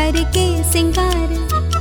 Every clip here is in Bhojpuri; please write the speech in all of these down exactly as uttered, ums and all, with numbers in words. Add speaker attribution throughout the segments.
Speaker 1: करके सिंगार।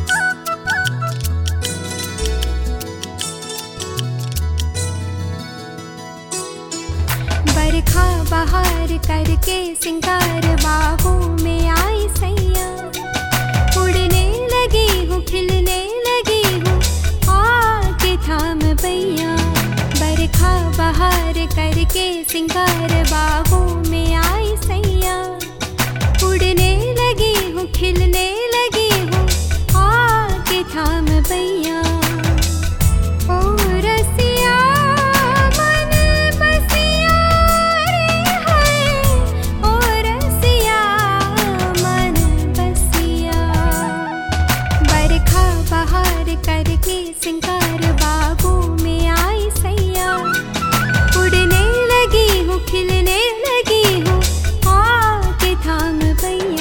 Speaker 1: बरखा बहार करके सिंगार, बागों में आई सैया। उड़ने लगी हूँ, खिलने लगी हूँ, आके थाम बैया। बरखा बहार करके सिंगार, बागों में आई सैया। उड़ने लगी हूँ, खिलने लगी हूँ, आके थाम बैया। ओ रसिया मन बसिया रे हाय, ओ रसिया मन बसिया। बरखा बहार करके सिंगार, बागों में आई सैया। उड़ने लगी हूँ, खिलने लगी हूँ, आके थाम बैया।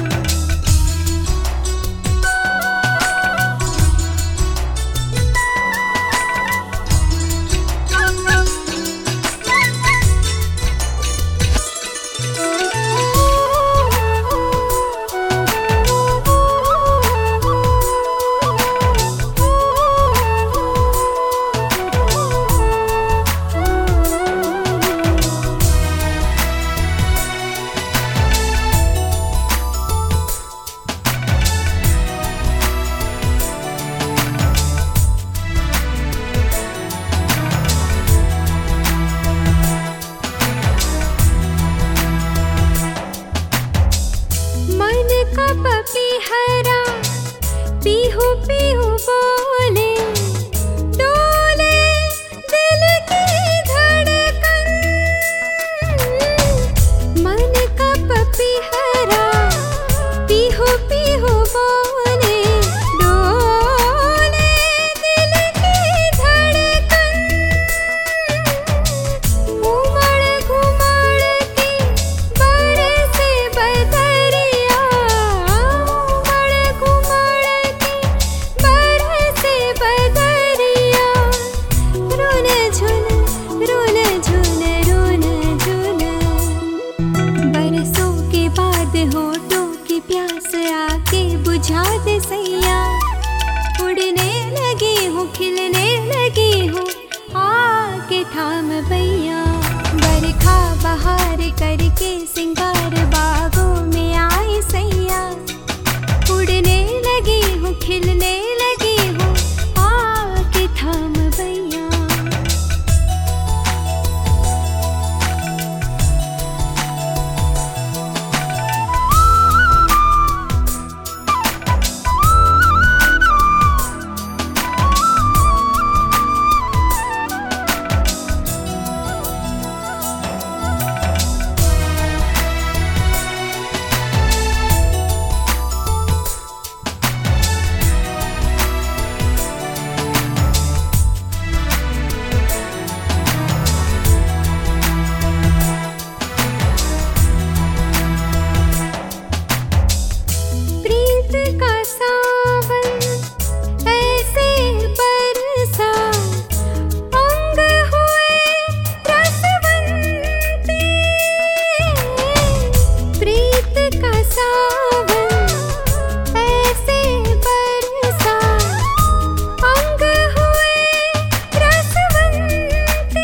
Speaker 1: मन का पपीहरा पीहू पीहू बोले, डोले दिल की धड़कन। मन का पपीहरा पीहू पीहू बोले, डोले दिल की धड़कन। उमड़ घुमड़ के बरसे बदरिया, उमड़ घुमड़ के बरसे बदरिया। रुन झुन रुन झुन रुन झुन, बरसों के बाद होठों की प्यास आके बुझा दे सैया। उड़ने लगी हूँ, खिलने लगी हूँ, आके थाम बैया। बरखा बहार करके सिंगार, बागों में आई सैया। उड़ने लगी हूँ, खिलने लगी हूँ, आके थाम बैया। प्रीत का सावन ऐसे बरसा, अंग हुए रसवंती। प्रीत का सावन ऐसे बरसा, अंग हुए रसवंती।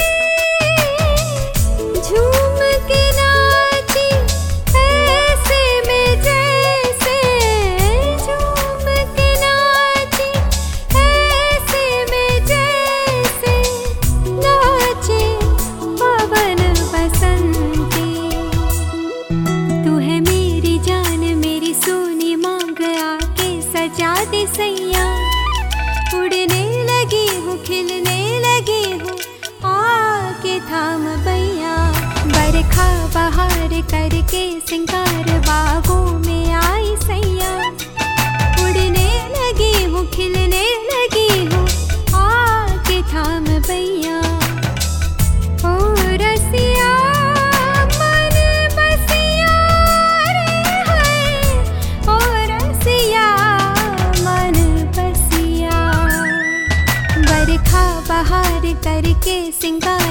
Speaker 1: झूम के नाची ऐसे में जैसे, झूम के नाची ऐसे में जैसे, नाचे पवन बसंती। तू है मेरी जान, मेरी सोनी मांग, आके सजा दे सैया। उड़ने लगी हूँ, खिलने लगी हूँ, आके थाम बैया। बरखा बहार करके सिंगार, बागों में आई सैया। उड़ने लगी हूँ, खिलने लगी हूँ, आके थाम बैया। ओ रसिया मन बसिया रे हाय, ओ रसिया मन बसिया। बरखा बहार करके सिंगार,